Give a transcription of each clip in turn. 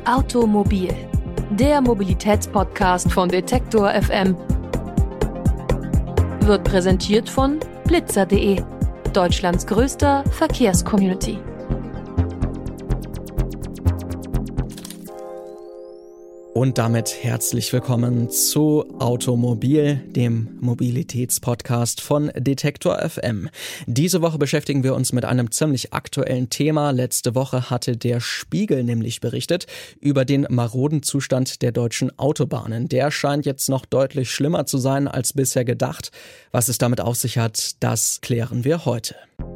Automobil, der Mobilitätspodcast von Detektor FM, wird präsentiert von blitzer.de, Deutschlands größter Verkehrscommunity. Und damit herzlich willkommen zu Automobil, dem Mobilitätspodcast von Detektor FM. Diese Woche beschäftigen wir uns mit einem ziemlich aktuellen Thema. Letzte Woche hatte der Spiegel nämlich berichtet über den maroden Zustand der deutschen Autobahnen. Der scheint jetzt noch deutlich schlimmer zu sein als bisher gedacht. Was es damit auf sich hat, das klären wir heute.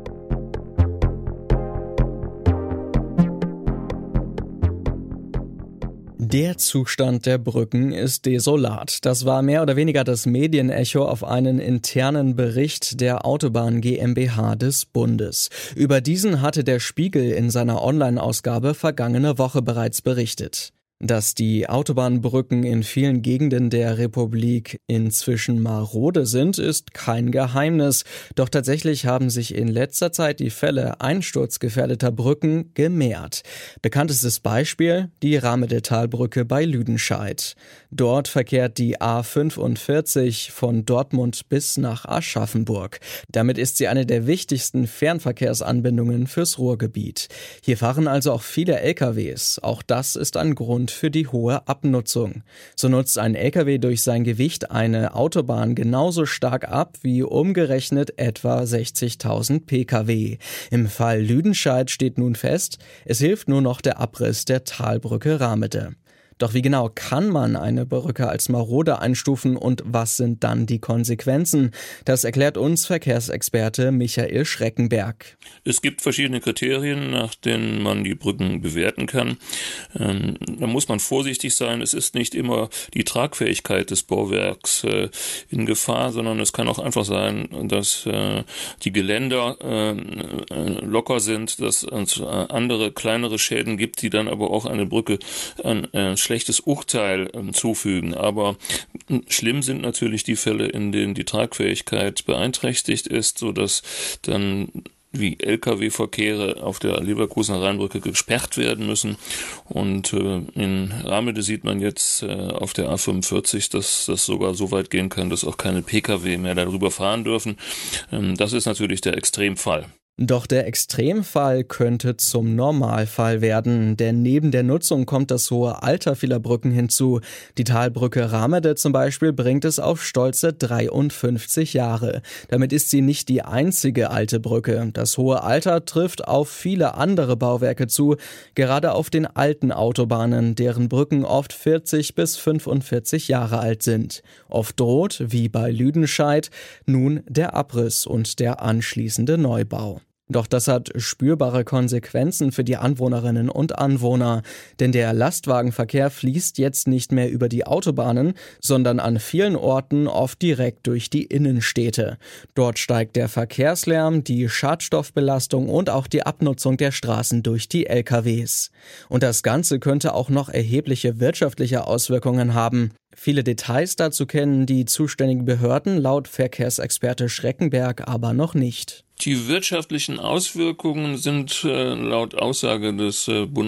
Der Zustand der Brücken ist desolat. Das war mehr oder weniger das Medienecho auf einen internen Bericht der Autobahn GmbH des Bundes. Über diesen hatte der Spiegel in seiner Online-Ausgabe vergangene Woche bereits berichtet. Dass die Autobahnbrücken in vielen Gegenden der Republik inzwischen marode sind, ist kein Geheimnis. Doch tatsächlich haben sich in letzter Zeit die Fälle einsturzgefährdeter Brücken gemehrt. Bekanntestes Beispiel die Ramede-Talbrücke bei Lüdenscheid. Dort verkehrt die A45 von Dortmund bis nach Aschaffenburg. Damit ist sie eine der wichtigsten Fernverkehrsanbindungen fürs Ruhrgebiet. Hier fahren also auch viele LKWs. Auch das ist ein Grund für die hohe Abnutzung. So nutzt ein LKW durch sein Gewicht eine Autobahn genauso stark ab wie umgerechnet etwa 60.000 Pkw. Im Fall Lüdenscheid steht nun fest, es hilft nur noch der Abriss der Talbrücke Ramede. Doch wie genau kann man eine Brücke als marode einstufen und was sind dann die Konsequenzen? Das erklärt uns Verkehrsexperte Michael Schreckenberg. Es gibt verschiedene Kriterien, nach denen man die Brücken bewerten kann. Da muss man vorsichtig sein. Es ist nicht immer die Tragfähigkeit des Bauwerks in Gefahr, sondern es kann auch einfach sein, dass die Geländer locker sind, dass es andere kleinere Schäden gibt, die dann aber auch eine Brücke an schlechtes Urteil zufügen. Aber schlimm sind natürlich die Fälle, in denen die Tragfähigkeit beeinträchtigt ist, sodass dann wie Lkw-Verkehre auf der Leverkusener Rheinbrücke gesperrt werden müssen. Und in Ramede sieht man jetzt auf der A45, dass das sogar so weit gehen kann, dass auch keine Pkw mehr darüber fahren dürfen. Das ist natürlich der Extremfall. Doch der Extremfall könnte zum Normalfall werden, denn neben der Nutzung kommt das hohe Alter vieler Brücken hinzu. Die Talbrücke Ramede zum Beispiel bringt es auf stolze 53 Jahre. Damit ist sie nicht die einzige alte Brücke. Das hohe Alter trifft auf viele andere Bauwerke zu, gerade auf den alten Autobahnen, deren Brücken oft 40 bis 45 Jahre alt sind. Oft droht, wie bei Lüdenscheid, nun der Abriss und der anschließende Neubau. Doch das hat spürbare Konsequenzen für die Anwohnerinnen und Anwohner, denn der Lastwagenverkehr fließt jetzt nicht mehr über die Autobahnen, sondern an vielen Orten oft direkt durch die Innenstädte. Dort steigt der Verkehrslärm, die Schadstoffbelastung und auch die Abnutzung der Straßen durch die LKWs. Und das Ganze könnte auch noch erhebliche wirtschaftliche Auswirkungen haben. Viele Details dazu kennen die zuständigen Behörden laut Verkehrsexperte Schreckenberg aber noch nicht. Die wirtschaftlichen Auswirkungen sind laut Aussage des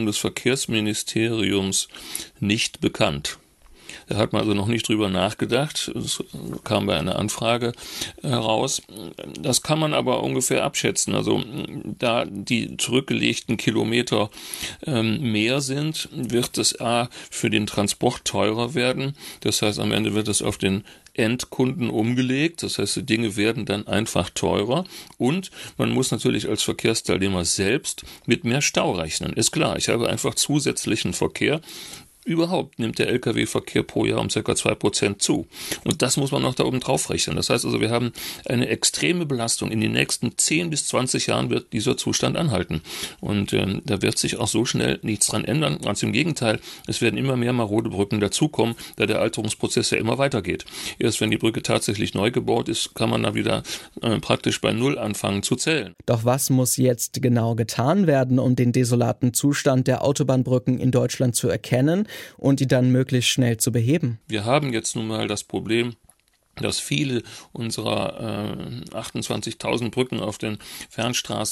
Bundesverkehrsministeriums nicht bekannt. Da hat man also noch nicht drüber nachgedacht. Es kam bei einer Anfrage heraus. Das kann man aber ungefähr abschätzen. Also da die zurückgelegten Kilometer mehr sind, wird es für den Transport teurer werden. Das heißt, am Ende wird es auf den Endkunden umgelegt. Das heißt, die Dinge werden dann einfach teurer. Und man muss natürlich als Verkehrsteilnehmer selbst mit mehr Stau rechnen. Ist klar, ich habe einfach zusätzlichen Verkehr. Überhaupt nimmt der Lkw-Verkehr pro Jahr um ca. 2% zu. Und das muss man noch da oben drauf rechnen. Das heißt also, wir haben eine extreme Belastung. In den nächsten 10 bis 20 Jahren wird dieser Zustand anhalten. Und da wird sich auch so schnell nichts dran ändern. Ganz im Gegenteil, es werden immer mehr marode Brücken dazukommen, da der Alterungsprozess ja immer weitergeht. Erst wenn die Brücke tatsächlich neu gebaut ist, kann man da wieder praktisch bei Null anfangen zu zählen. Doch was muss jetzt genau getan werden, um den desolaten Zustand der Autobahnbrücken in Deutschland zu erkennen und die dann möglichst schnell zu beheben? Wir haben jetzt nun mal das Problem, dass viele unserer 28.000 Brücken auf den Fernstraßen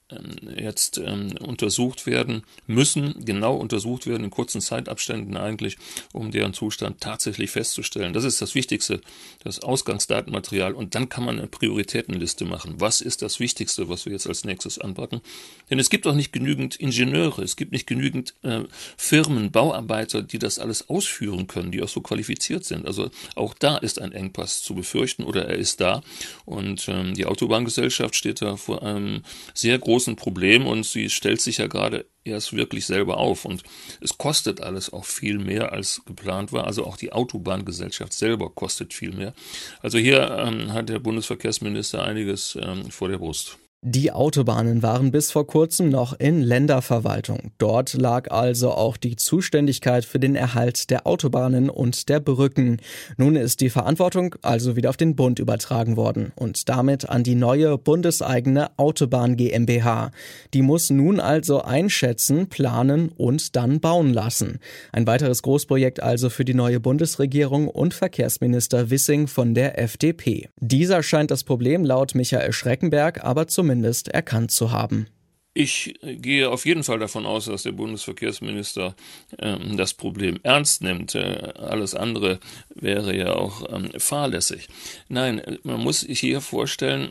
jetzt untersucht werden müssen, genau untersucht werden, in kurzen Zeitabständen eigentlich, um deren Zustand tatsächlich festzustellen. Das ist das Wichtigste, das Ausgangsdatenmaterial. Und dann kann man eine Prioritätenliste machen. Was ist das Wichtigste, was wir jetzt als nächstes anpacken? Denn es gibt auch nicht genügend Ingenieure, es gibt nicht genügend Firmen, Bauarbeiter, die das alles ausführen können, die auch so qualifiziert sind. Also auch da ist ein Engpass zu befürchten oder er ist da. Und die Autobahngesellschaft steht da vor einem sehr großen Problem und sie stellt sich ja gerade erst wirklich selber auf. Und es kostet alles auch viel mehr, als geplant war. Also auch die Autobahngesellschaft selber kostet viel mehr. Also hier hat der Bundesverkehrsminister einiges vor der Brust. Die Autobahnen waren bis vor kurzem noch in Länderverwaltung. Dort lag also auch die Zuständigkeit für den Erhalt der Autobahnen und der Brücken. Nun ist die Verantwortung also wieder auf den Bund übertragen worden und damit an die neue bundeseigene Autobahn GmbH. Die muss nun also einschätzen, planen und dann bauen lassen. Ein weiteres Großprojekt also für die neue Bundesregierung und Verkehrsminister Wissing von der FDP. Dieser scheint das Problem laut Michael Schreckenberg aber zumindest erkannt zu haben. Ich gehe auf jeden Fall davon aus, dass der Bundesverkehrsminister das Problem ernst nimmt. Alles andere wäre ja auch fahrlässig. Nein, man muss sich hier vorstellen,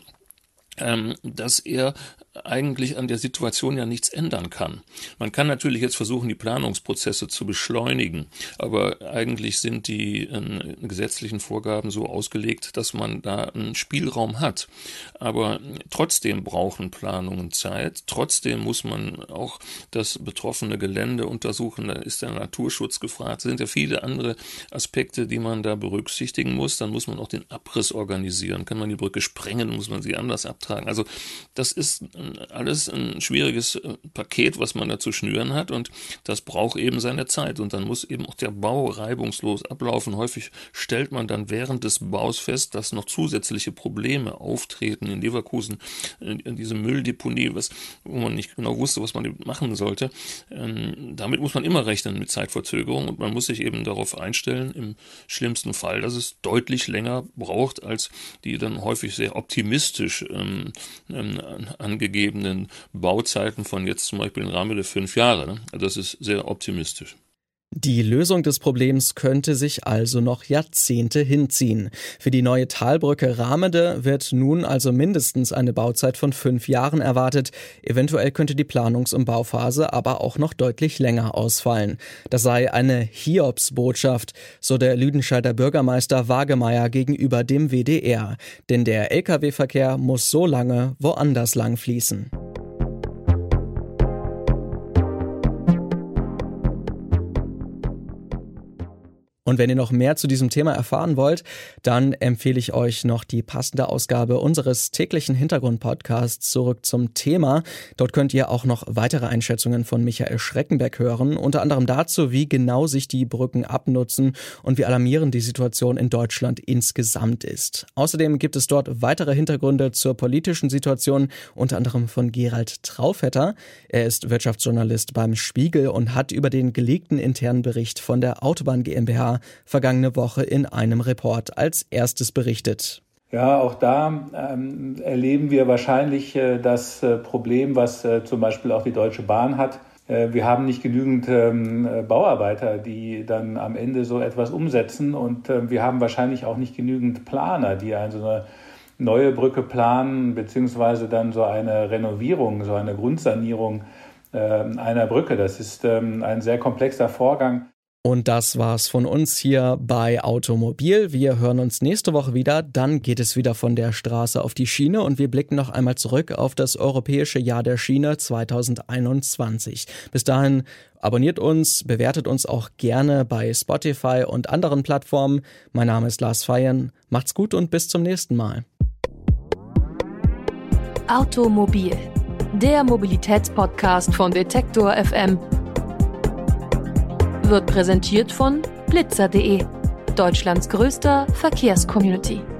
dass er eigentlich an der Situation ja nichts ändern kann. Man kann natürlich jetzt versuchen, die Planungsprozesse zu beschleunigen, aber eigentlich sind die gesetzlichen Vorgaben so ausgelegt, dass man da einen Spielraum hat. Aber trotzdem brauchen Planungen Zeit, trotzdem muss man auch das betroffene Gelände untersuchen, da ist der Naturschutz gefragt, sind ja viele andere Aspekte, die man da berücksichtigen muss. Dann muss man auch den Abriss organisieren, kann man die Brücke sprengen, muss man sie anders abtragen. Also das ist alles ein schwieriges Paket, was man da zu schnüren hat und das braucht eben seine Zeit und dann muss eben auch der Bau reibungslos ablaufen. Häufig stellt man dann während des Baus fest, dass noch zusätzliche Probleme auftreten in Leverkusen, in diese Mülldeponie, wo man nicht genau wusste, was man machen sollte. Damit muss man immer rechnen mit Zeitverzögerung und man muss sich eben darauf einstellen, im schlimmsten Fall, dass es deutlich länger braucht, als die dann häufig sehr optimistisch angegebenen Bauzeiten von jetzt zum Beispiel im Rahmen der 5 Jahre. Also das ist sehr optimistisch. Die Lösung des Problems könnte sich also noch Jahrzehnte hinziehen. Für die neue Talbrücke Ramede wird nun also mindestens eine Bauzeit von 5 Jahren erwartet. Eventuell könnte die Planungs- und Bauphase aber auch noch deutlich länger ausfallen. Das sei eine Hiobsbotschaft, so der Lüdenscheider Bürgermeister Wagemeyer gegenüber dem WDR. Denn der Lkw-Verkehr muss so lange woanders lang fließen. Und wenn ihr noch mehr zu diesem Thema erfahren wollt, dann empfehle ich euch noch die passende Ausgabe unseres täglichen Hintergrund-Podcasts Zurück zum Thema. Dort könnt ihr auch noch weitere Einschätzungen von Michael Schreckenberg hören, unter anderem dazu, wie genau sich die Brücken abnutzen und wie alarmierend die Situation in Deutschland insgesamt ist. Außerdem gibt es dort weitere Hintergründe zur politischen Situation, unter anderem von Gerald Traufetter. Er ist Wirtschaftsjournalist beim Spiegel und hat über den geleakten internen Bericht von der Autobahn GmbH vergangene Woche in einem Report als erstes berichtet. Ja, auch da erleben wir wahrscheinlich das Problem, was zum Beispiel auch die Deutsche Bahn hat. Wir haben nicht genügend Bauarbeiter, die dann am Ende so etwas umsetzen und wir haben wahrscheinlich auch nicht genügend Planer, die so eine neue Brücke planen, beziehungsweise dann so eine Renovierung, so eine Grundsanierung einer Brücke. Das ist ein sehr komplexer Vorgang. Und das war's von uns hier bei Automobil. Wir hören uns nächste Woche wieder. Dann geht es wieder von der Straße auf die Schiene und wir blicken noch einmal zurück auf das Europäische Jahr der Schiene 2021. Bis dahin abonniert uns, bewertet uns auch gerne bei Spotify und anderen Plattformen. Mein Name ist Lars Feijen. Macht's gut und bis zum nächsten Mal. Automobil, der Mobilitätspodcast von Detektor FM. Wird präsentiert von blitzer.de, Deutschlands größter Verkehrscommunity.